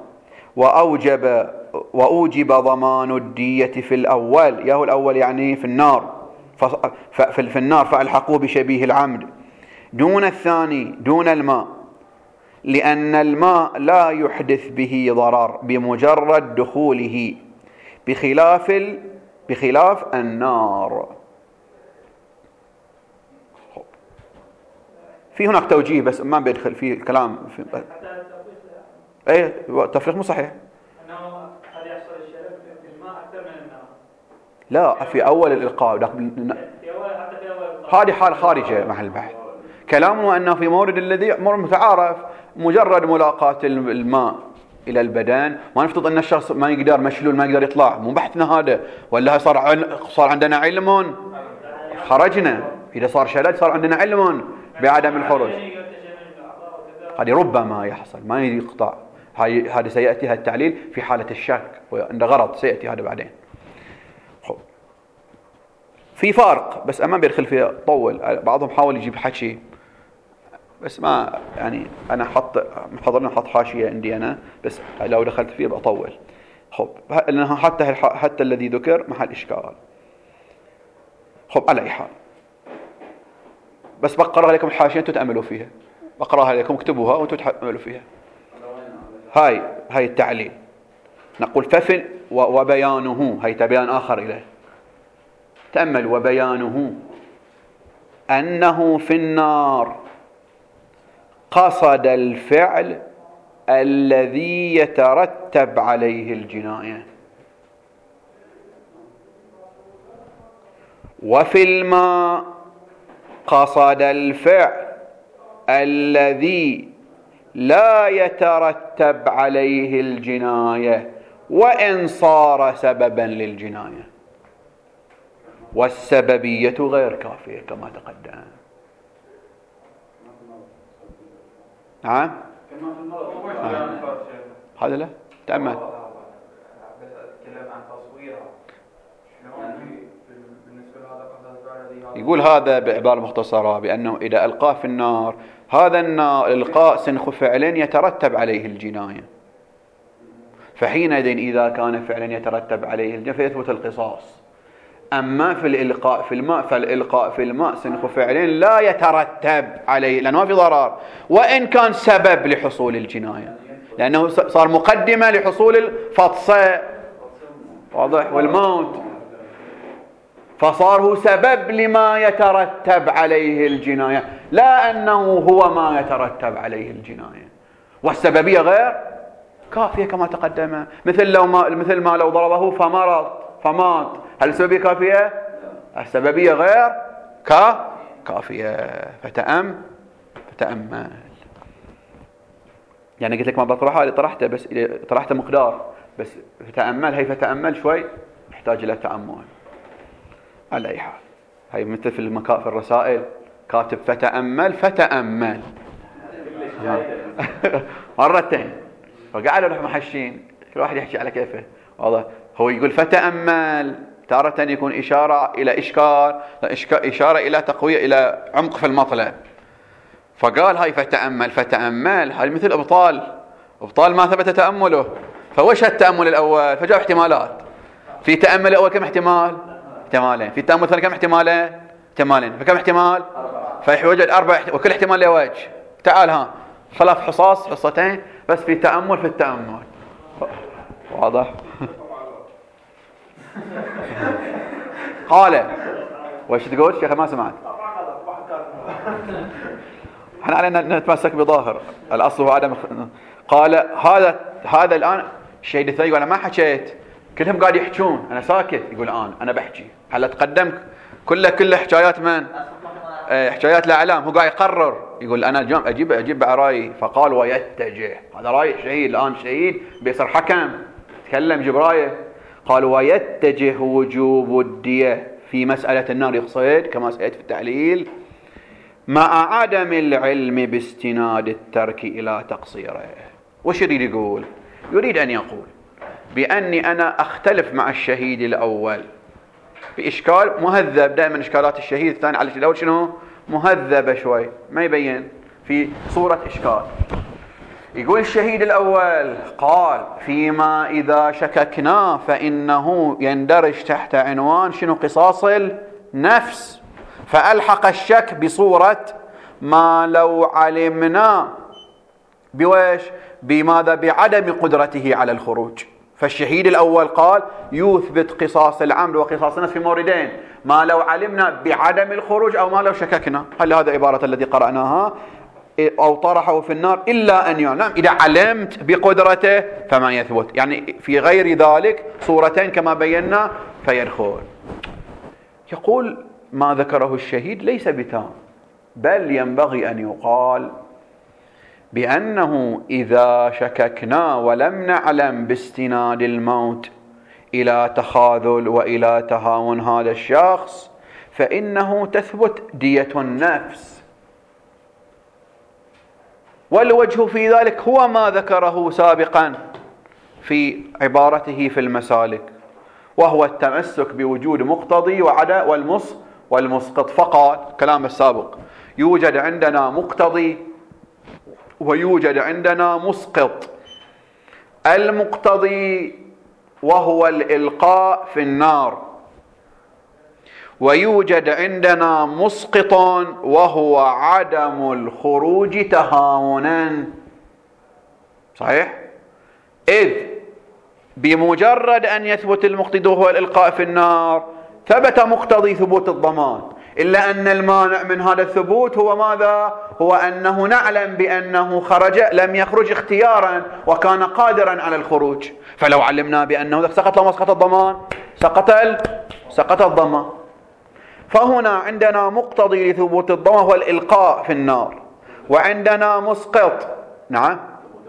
وأوجب ضمان الدية في الأول. ياهو الأول يعني في النار، في النار فألحقوه بشبيه العمد، دون الثاني دون الماء، لأن الماء لا يحدث به ضرر بمجرد دخوله، بخلاف النار. في هناك توجيه بس ما بيدخل في الكلام في اي التفريق مو صحيح. انه قد يحصل الشرك في الماء اكثر من النار. لا، في اول الالقاء هذه حال خارجه محل البحث. كلامه انه في مورد الذي امر متعارف، مجرد ملاقاة الماء الى البدن، ما نفترض ان الشخص ما يقدر مشلول ما يقدر يطلع، مو بحثنا هذا. ولا صار عندنا علم خرجنا، اذا صار شلل صار عندنا علم بعدم الخروج. هذه ربما يحصل، ما يقطع. هذا سيأتي التعليل في حالة الشك وعند غرض، سيأتي هذا بعدين. في فرق بس أمام بيدخل فيه طول. بعضهم حاول يجيب حكي بس ما يعني، أنا حضرنا حط حاشية عندي أنا، بس لو دخلت فيه بطول. لأنها حتى الذي ذكر محل إشكال. على أي حال، بس بقرأها لكم الحاشية أنتم تأملوا فيها، بقرأها لكم اكتبوها وأنتم تأملوا فيها. هاي التعليل. نقول ففن وبيانه، هاي تبيان آخر إليه. تأمل وبيانه أنه في النار قصد الفعل الذي يترتب عليه الجناية. وفي الماء قصد الفعل الذي لا يترتب عليه الجناية وإن صار سببا للجناية، والسببية غير كافية كما تقدم. نعم هذا لا تأمل. يقول هذا بعبارة مختصرة بأنه إذا ألقاه في النار، هذا النار إلقاء سنخ فعل يترتب عليه الجناية، فحينئذ إذا كان فعلا يترتب عليه الجناية فيثبت القصاص. أما في الإلقاء في الماء فالإلقاء في الماء سنخ فعل لا يترتب عليه لأنه ما في ضرر، وإن كان سبب لحصول الجناية، لأنه صار مقدمة لحصول الفطسة، واضح، والموت، فصار هو سبب لما يترتب عليه الجناية، لا أنه هو ما يترتب عليه الجناية. والسببية غير كافية كما تقدم. مثل ما لو ضربه فمرض فمات، هل السببية كافية؟ السببية غير كافية. فتأمل. يعني قلت لك ما بطرحها اللي طرحته، بس طرحته مقدار، بس فتأمل. هي فتأمل شوي يحتاج إلى تأمل. على أي حال هي مثل في في الرسائل كاتب فتأمل مرتين، فقعدوا لهم محشين كل واحد يحكي على كيفه. واضح، هو يقول فتأمل تارة يكون إشارة إلى إشكال، إشارة إلى تقوية، إلى عمق في المطلب. فقال هاي فتأمل هاي مثل أبطال ما ثبت تأمله، فوش التأمل الأول؟ فجاء احتمالات. في تأمل الأول كم احتمال؟ احتمالين. في التأمل الثاني كم احتمالين. فكم احتمال؟ فيوجد 4 وكل احتمال له وجه. تعال ها خلاف حصتين بس في تأمل في التأمل. واضح. قال وش تقول شيخ؟ ما سمعت. احنا علينا نتمسك بظاهر الاصل هو عدم. قال هذا الان الشهيد الثاني يقول انا ما حكيت، كلهم قاعد يحجون، انا ساكت. يقول الان انا بحكي، هل اتقدم كله حكايات من؟ حكايات الاعلام. هو قاعد يقرر، يقول انا اجيب على رايي. فقال ويتجه، هذا راي شهيد، الان شهيد بيصير حكم، تكلم جيب رايه. قال ويتجه وجوب الدية في مسألة النار، يقصد كما سألت في التعليل مع عدم العلم باستناد الترك إلى تقصيره. وش يريد يقول؟ يريد أن يقول بأني أنا أختلف مع الشهيد الأول بإشكال مهذب. دائما إشكالات الشهيد الثاني على الأول شنو؟ مهذبة شوي، ما يبين في صورة إشكال. يقول الشهيد الأول قال فيما إذا شككنا فإنه يندرج تحت عنوان شنو؟ قصاص النفس. فألحق الشك بصورة ما لو علمنا بويش بماذا؟ بعدم قدرته على الخروج. فالشهيد الأول قال يثبت قصاص العمد وقصاص النفس في موردين: ما لو علمنا بعدم الخروج أو ما لو شككنا. هل هذا عبارة التي قرأناها أو طرحه في النار إلا أن يعلم. إذا علمت بقدرته فما يثبت، يعني في غير ذلك صورتين كما بينا فيدخل. يقول ما ذكره الشهيد ليس بتام، بل ينبغي أن يقال بأنه إذا شككنا ولم نعلم باستناد الموت إلى تخاذل وإلى تهاون هذا الشخص فإنه تثبت دية النفس. والوجه في ذلك هو ما ذكره سابقا في عبارته في المسالك، وهو التمسك بوجود مقتضي والمسقط. فقال كلام السابق يوجد عندنا مقتضي ويوجد عندنا مسقط. المقتضي وهو الإلقاء في النار، ويوجد عندنا مسقط وهو عدم الخروج تهاونا. صحيح؟ إذ بمجرد أن يثبت المقتضي وهو الإلقاء في النار ثبت مقتضي ثبوت الضمان، إلا أن المانع من هذا الثبوت هو ماذا؟ هو أنه نعلم بأنه خرج، لم يخرج اختيارا وكان قادرا على الخروج. فلو علمنا بأنه سقط مسقط الضمان سقط الضمان. فهنا عندنا مقتضي لثبوت الضمان هو الإلقاء في النار، وعندنا مسقط نعم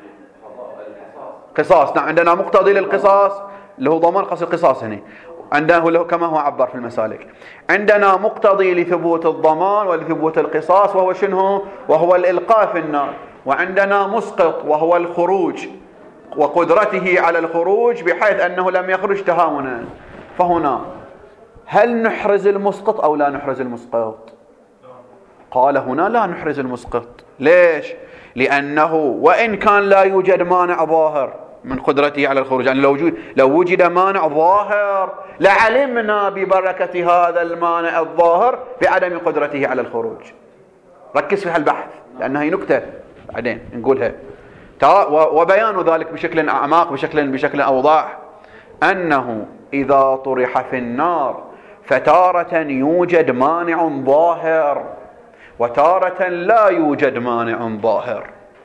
قصاص، نعم عندنا مقتضي للقصاص اللي هو ضمان قصد القصاص هنا عنده كما هو عبر في المسالك. عندنا مقتضي لثبوت الضمان ولثبوت القصاص وهو شنو؟ وهو الإلقاء في النار. وعندنا مسقط وهو الخروج وقدرته على الخروج بحيث أنه لم يخرج تهاونا. فهنا هل نحرز المسقط أو لا نحرز المسقط؟ قال هنا لا نحرز المسقط. ليش؟ لأنه وإن كان لا يوجد مانع ظاهر من قدرته على الخروج، يعني لو وجد مانع ظاهر لعلمنا ببركة هذا المانع الظاهر بعدم قدرته على الخروج. ركز في هالبحث لأنها هي نكتة بعدين نقولها. وبيان ذلك بشكل أعمق بشكل أوضح أنه إذا طرح في النار فتارة يوجد مانع ظاهر وتارة لا يوجد مانع ظاهر.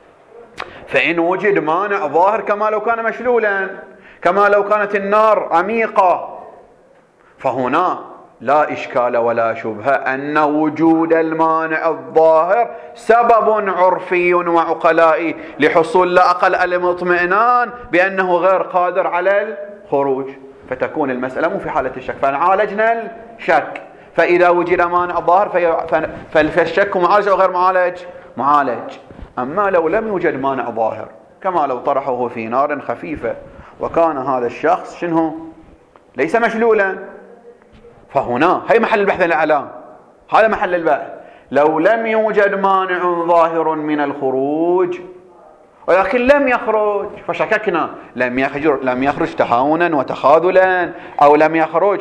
فإن وجد مانع ظاهر كما لو كان مشلولا، كما لو كانت النار عميقة، فهنا لا إشكال ولا شبهة أن وجود المانع الظاهر سبب عرفي وعقلائي لحصول لا أقل الاطمئنان بأنه غير قادر على الخروج، فتكون المسألة مو في حالة الشك، فعالجنا الشك. فإذا وجد مانع ظاهر فالشك معالج أو غير معالج. أما لو لم يوجد مانع ظاهر كما لو طرحه في نار خفيفة وكان هذا الشخص شنو؟ ليس مشلولا، فهنا هي محل البحث الإعلام، هذا محل البحث. لو لم يوجد مانع ظاهر من الخروج ولكن لم يخرج فشككنا لم يخرج تهاونا وتخاذلا أو لم يخرج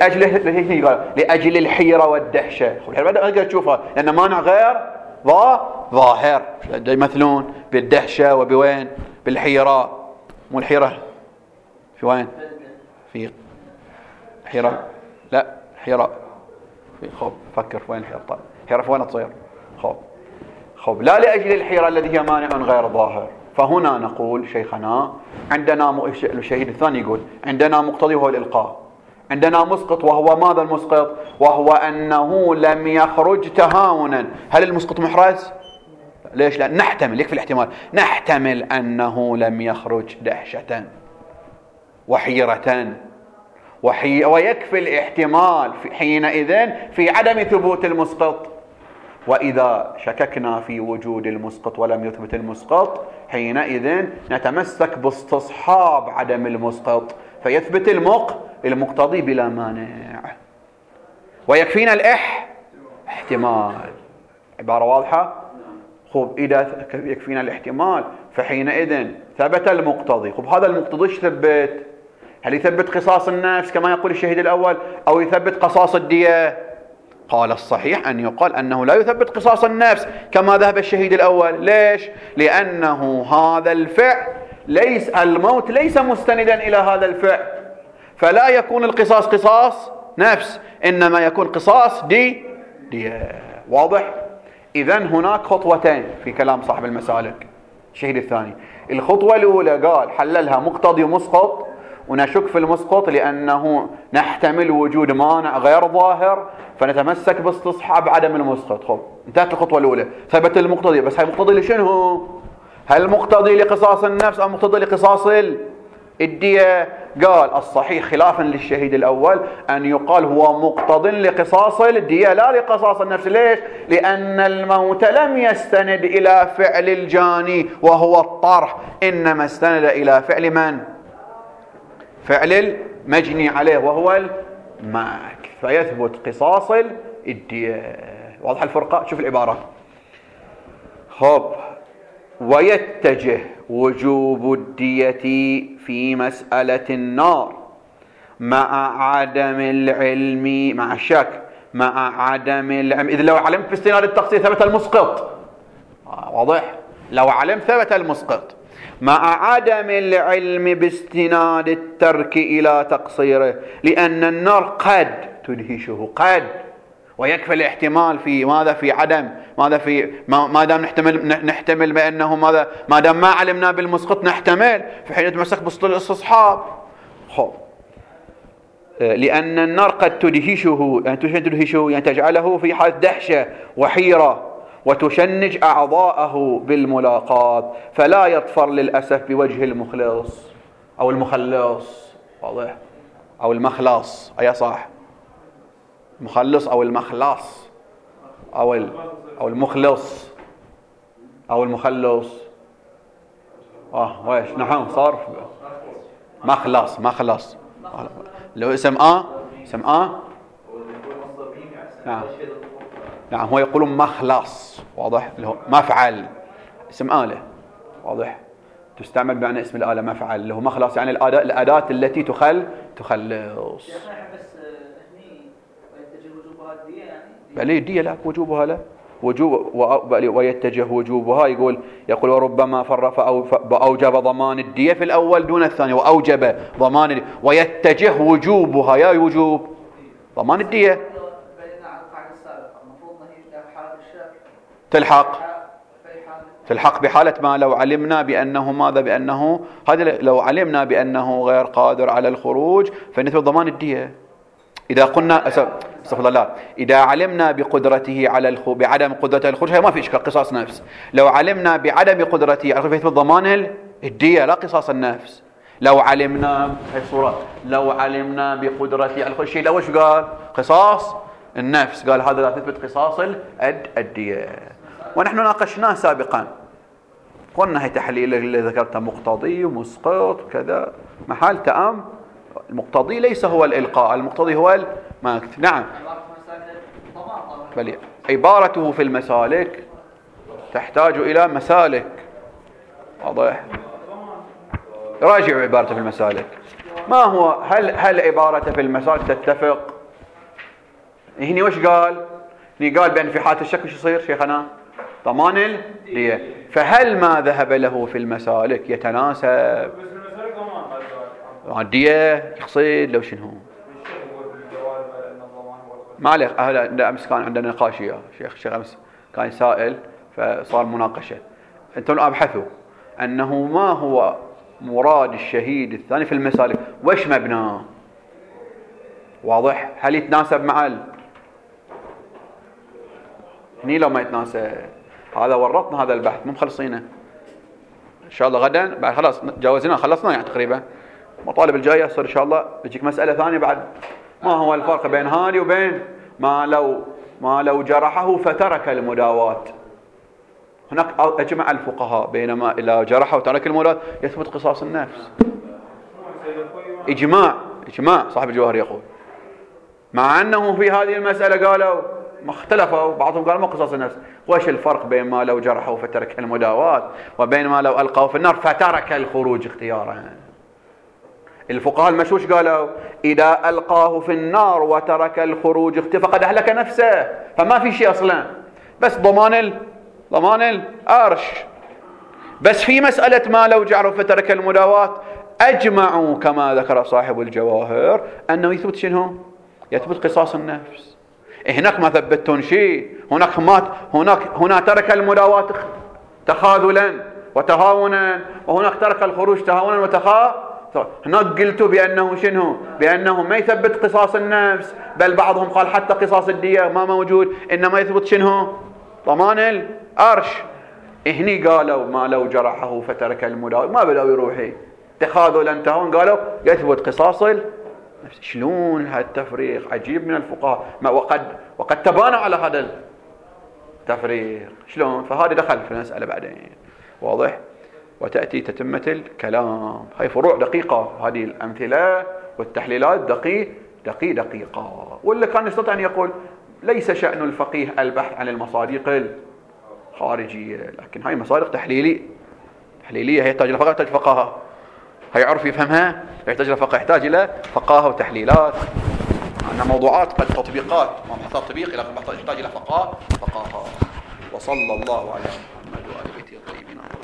لأجل الحيرة والدهشة. بدأ تشوفها لأن مانع غير ظاهر يمثلون بالدهشة وبوين؟ بالحيرة. مو الحيرة في وين؟ في حيرة، لا حيرة في خوف. فكر وين الحيرة؟ طيب حيرة في وين تصير؟ خوف لا لأجل الحيرة الذي هي مانع غير ظاهر. فهنا نقول شيخنا عندنا الشهيد الثاني يقول عندنا مقتضي وهو الإلقاء، عندنا مسقط وهو ماذا المسقط؟ وهو أنه لم يخرج تهاونا. هل المسقط محرز؟ ليش؟ لا نحتمل، يكفي الاحتمال، نحتمل أنه لم يخرج دهشة وحيرة ويكفي الاحتمال حينئذ في عدم ثبوت المسقط. وإذا شككنا في وجود المسقط ولم يثبت المسقط حينئذ نتمسك باستصحاب عدم المسقط فيثبت المقتضي بلا مانع ويكفينا احتمال. عبارة واضحة؟ خب إذا يكفينا الاحتمال فحينئذ ثبت المقتضي. خب هذا المقتضي ايش ثبت؟ هل يثبت قصاص النفس كما يقول الشهيد الأول أو يثبت قصاص الدية؟ قال الصحيح أن يقال أنه لا يثبت قصاص النفس كما ذهب الشهيد الأول. ليش؟ لأنه هذا الفعل الموت ليس مستندا إلى هذا الفعل، فلا يكون القصاص قصاص نفس إنما يكون قصاص دية. واضح؟ إذن هناك خطوتين في كلام صاحب المسالك الشهيد الثاني. الخطوة الأولى قال حللها مقتضي ومسقط، ونشك في المسقط لأنه نحتمل وجود مانع غير ظاهر فنتمسك باستصحاب عدم المسقط. خب انتهت الخطوة الأولى، ثبت المقتضي. بس هاي مقتضي لشنو؟ هل مقتضي لقصاص النفس أو مقتضي لقصاص الدية؟ قال الصحيح خلافا للشهيد الأول أن يقال هو مقتض لقصاص الدية لا لقصاص النفس. ليش؟ لأن الموت لم يستند إلى فعل الجاني وهو الطرح، إنما استند إلى فعل من؟ فعل المجني عليه وهو الماك، فيثبت قصاص الدية. واضح الفرقة؟ شوف العبارة. خب ويتجه وجوب الدية في مسألة النار مع عدم العلم مع الشك مع عدم العلم. إذ لو علمت باستناد التقصير ثبت المسقط. واضح؟ لو علمت ثبت المسقط مع عدم العلم باستناد الترك إلى تقصيره، لأن النار قد تدهشه قد، ويكفي الاحتمال في ماذا؟ في عدم ماذا؟ في ما دام نحتمل بأنه ماذا؟ ما دام ما علمنا بالمسقط نحتمل في حين نتمسك بالاستصحاب. خب لأن النار قد تدهشه، يعني تدهشه يعني تجعله في حالة دهشة وحيرة، وتشنج أعضاءه بالملاقاة، فلا يظفر للأسف بوجه المخلص أو المخلص. واضح؟ أو المخلص، أي صح، مخلص أو المخلص أو المخلص أو المخلص. ويش نحن صار مخلص لو اسم اسم نعم هو يقولون مخلص. واضح؟ اللي هو مفعل، اسم آلة. واضح؟ تستعمل بمعنى اسم الآلة مفعل، اللي هو مخلص يعني الأداة التي تخلص. بل دية لا وجوبها لا وجوب ويتجه وجوبها. يقول وربما فر فأوجب ضمان الدية في الأول دون الثاني، وأوجب ضمان الدية ويتجه وجوبها يا وجوب ضمان الدية. تلحق بحالة ما لو علمنا بأنه ماذا، بأنه هذا لو علمنا بأنه غير قادر على الخروج فنثبت ضمان الدية. إذا قلنا استغفر الله، إذا علمنا بقدرته على بعدم قدرته على الخروج، هي ما في إشكال، قصاص نفس. لو علمنا بعدم قدرته على الخروج فيثبت ضمان الدية لا قصاص النفس. لو علمنا هي الصورة، لو علمنا بقدرته على الخروج، الشيء الأول شو قال؟ قصاص النفس. قال هذا لا تثبت قصاص الدية. ونحن ناقشناه سابقا، قلنا هي تحليل اللي ذكرته مقتضي ومسقط وكذا، محال تأم. المقتضي ليس هو الإلقاء، المقتضي هو نعم. بل عبارته في المسالك تحتاج إلى مسالك. واضح؟ راجعوا عبارته في المسالك. ما هو هل عبارته في المسالك تتفق؟ هنا وش قال؟ قال بأن في حالة الشك وش يصير شيخنا؟ ضمان الدية. فهل ما ذهب له في المسالك يتناسب الدية يقصد لو شنو؟ ما عليك. أمس كان عندنا نقاش يا شيخ أمس كان سائل فصار مناقشة. أنتم أبحثوا أنه ما هو مراد الشهيد الثاني في المسالك، وش مبناه؟ واضح؟ هل يتناسب مع هني؟ لو ما يتناسب هذا ورطنا هذا البحث، مو مخلصينه. إن شاء الله غدا بعد خلاص جاوزنا خلصنا يعني تقريبا. مطالب الجاية يصير إن شاء الله بيجيك مسألة ثانية بعد. ما هو الفرق بين هذه وبين ما لو جرحه فترك المداواة؟ هناك أجمع الفقهاء بينما إذا جرحه وترك المداواة يثبت قصاص النفس. إجماع صاحب الجوهر يقول، مع أنه في هذه المسألة قالوا ما اختلفوا، بعضهم قالوا ما قصاص النفس. وش الفرق بين ما لو جرحه فترك المداواة وبين ما لو ألقاه في النار فترك الخروج اختيارا؟ الفقهاء المشوش قالوا إذا ألقاه في النار وترك الخروج فقد أهلك نفسه، فما في شيء أصلا، بس ضمان الأرش. بس في مسألة ما لو جعله فترك المداواة أجمعوا كما ذكر صاحب الجواهر أنه يثبت شنو؟ يثبت قصاص النفس. هناك ما ثبتون شيء، هناك ترك المداواة تخاذلا وتهاونا، وهناك ترك الخروج تهاونا هناك قلتوا بأنه شنو؟ بأنه ما يثبت قصاص النفس، بل بعضهم قال حتى قصاص الدية ما موجود، إنما يثبت شنو؟ ضمان الأرش. هني قالوا ما لو جرحه فترك المداواة، ما بدأوا يروحي تخاذلا تهاون، قالوا يثبت قصاص النفس. شلون هالتفريق عجيب من الفقهاء، وقد تبانوا على هذا التفريق شلون. فهذا دخل في المسألة بعدين. واضح؟ وتأتي تتمة الكلام. هاي فروع دقيقة، هذه الأمثلة والتحليلات دقيقة. واللي كان يستطيع أن يقول ليس شأن الفقيه البحث عن المصادق الخارجية، لكن هاي مصادق تحليلية هي يحتاج إلى فقهاء، هي عرف يفهمها، يحتاج إلى فقه، يحتاج إلى فقاهة وتحليلات. عندنا موضوعات قد تطبيقات، ما محتاج تطبيق، إلى يحتاج إلى فقاهة. وصلى الله على محمد وآل بيته الطيبين.